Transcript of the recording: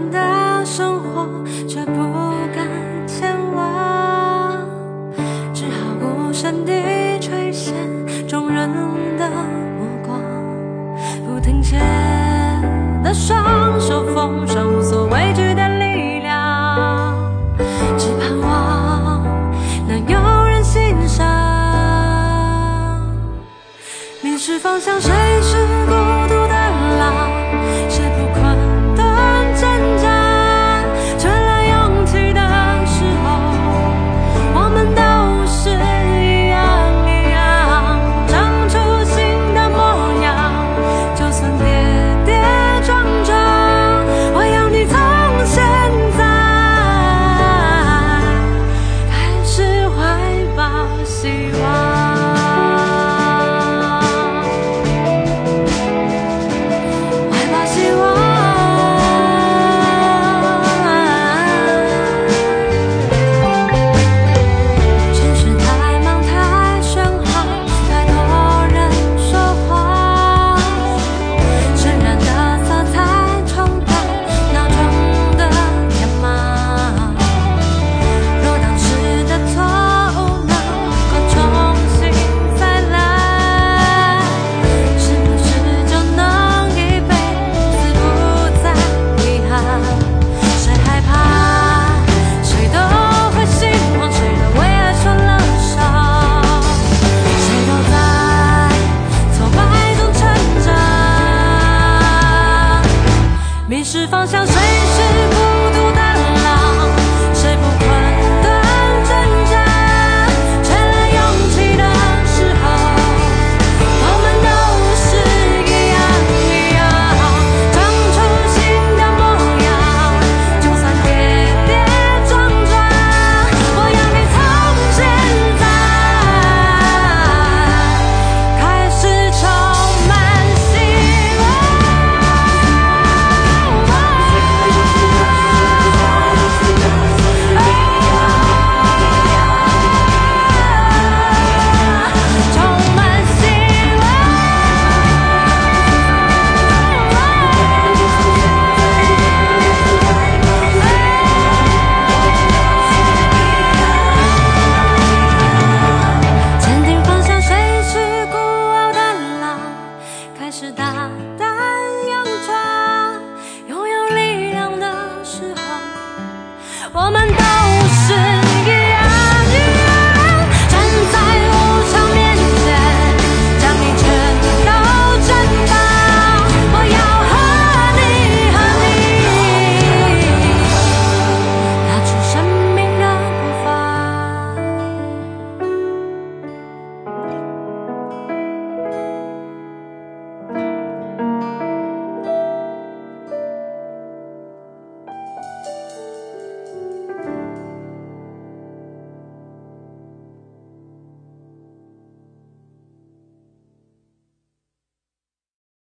的生活，却不敢前往，只好无声地垂涎众人的目光，不停歇的双手奉上无所畏惧的力量，只盼望能有人欣赏。迷失方向，谁是孤独的狼？谁不困顿挣扎？缺了勇气的时候，我们都是一样一样，长出新的模样。就算跌跌撞撞，我要你从现在开始怀抱希望。迷失方向。